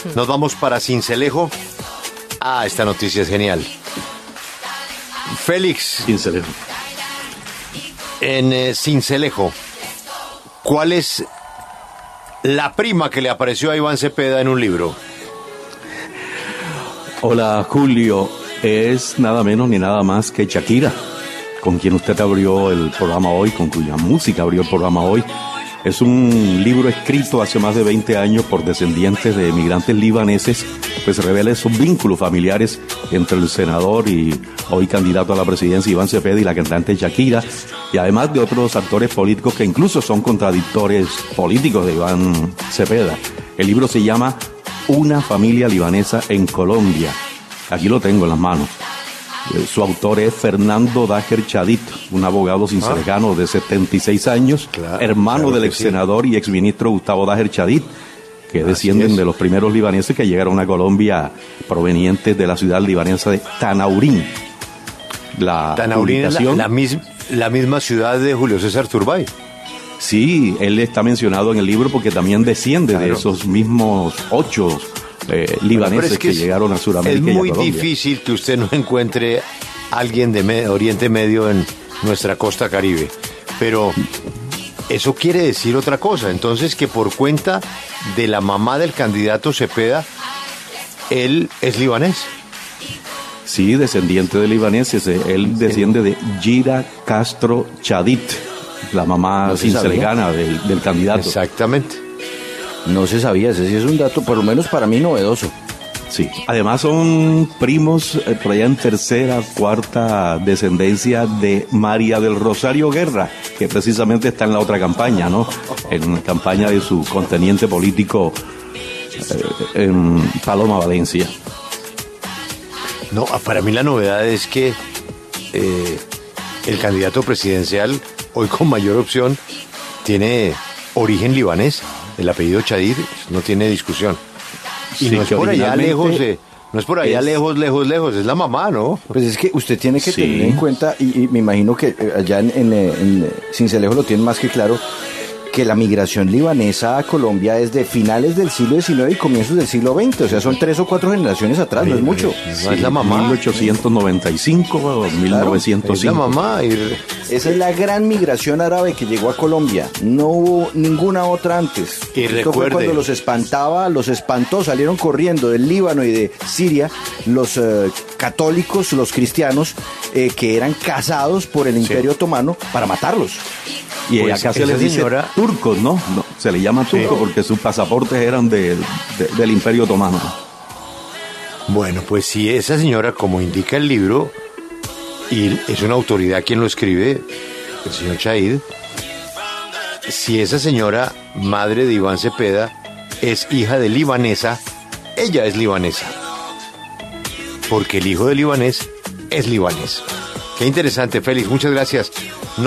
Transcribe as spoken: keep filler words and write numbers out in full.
Nos vamos para Sincelejo. Ah, esta noticia es genial. Félix. Sincelejo. En eh, Sincelejo, ¿cuál es la prima que le apareció a Iván Cepeda en un libro? Hola, Julio. Es nada menos ni nada más que Shakira, con quien usted abrió el programa hoy, con cuya música abrió el programa hoy. Es un libro escrito hace más de veinte años por descendientes de emigrantes libaneses, pues revela esos vínculos familiares entre el senador y hoy candidato a la presidencia Iván Cepeda y la cantante Shakira, y además de otros actores políticos que incluso son contradictores políticos de Iván Cepeda. El libro se llama Una familia libanesa en Colombia. Aquí lo tengo en las manos. Su autor es Fernando Daher Chadid, un abogado cincelejano de setenta y seis años, claro, hermano claro del ex senador sí. y ex ministro Gustavo Daher Chadid, que Así descienden es. de los primeros libaneses que llegaron a Colombia provenientes de la ciudad libanesa de Tanaurín. La Tanaurín es la, la, mis, la misma ciudad de Julio César Turbay. Sí, él está mencionado en el libro porque también desciende claro. de esos mismos ocho Eh, libaneses bueno, es que, que llegaron a Sudamérica. Es muy y a Colombia. difícil que usted no encuentre a alguien de me, Oriente Medio en nuestra costa Caribe, pero eso quiere decir otra cosa, entonces que por cuenta de la mamá del candidato Cepeda, él es libanés. Sí, descendiente de libaneses, él desciende de Gira Castro Chadid, la mamá no cincelegana del, del candidato. Exactamente. No se sabía, ese sí es un dato, por lo menos para mí, novedoso. Sí, además son primos, eh, por allá en tercera, cuarta descendencia de María del Rosario Guerra, que precisamente está en la otra campaña, ¿no? En la campaña de su conteniente político eh, en Paloma, Valencia. No, para mí la novedad es que eh, el candidato presidencial, hoy con mayor opción, tiene origen libanés. El apellido Chadid no tiene discusión. Y sí, no es por allá lejos, de, no es por allá es, lejos, lejos, lejos, es la mamá, ¿no? Pues es que usted tiene que sí. tener en cuenta, y, y me imagino que allá en, en, en Sincelejo lo tienen más que claro, que la migración libanesa a Colombia es de finales del siglo diecinueve y comienzos del siglo veinte, o sea, son tres o cuatro generaciones atrás, sí, no es mucho. Sí, es la mamá. mil ochocientos noventa y cinco o mil novecientos cinco. Claro, es la mamá. Y... Esa es la gran migración árabe que llegó a Colombia, no hubo ninguna otra antes. Y Esto recuerde... fue cuando los espantaba, los espantó, salieron corriendo del Líbano y de Siria, los eh, católicos, los cristianos, eh, que eran cazados por el Imperio sí. Otomano para matarlos. Y pues acá se les dice señora... turcos, ¿no? ¿no? Se les llama turcos sí. porque sus pasaportes eran de, de, del Imperio Otomano. Bueno, pues si esa señora, como indica el libro, y es una autoridad quien lo escribe, el señor Chadid, si esa señora, madre de Iván Cepeda, es hija de libanesa, ella es libanesa. Porque el hijo de libanés es libanés. Qué interesante, Félix, muchas gracias.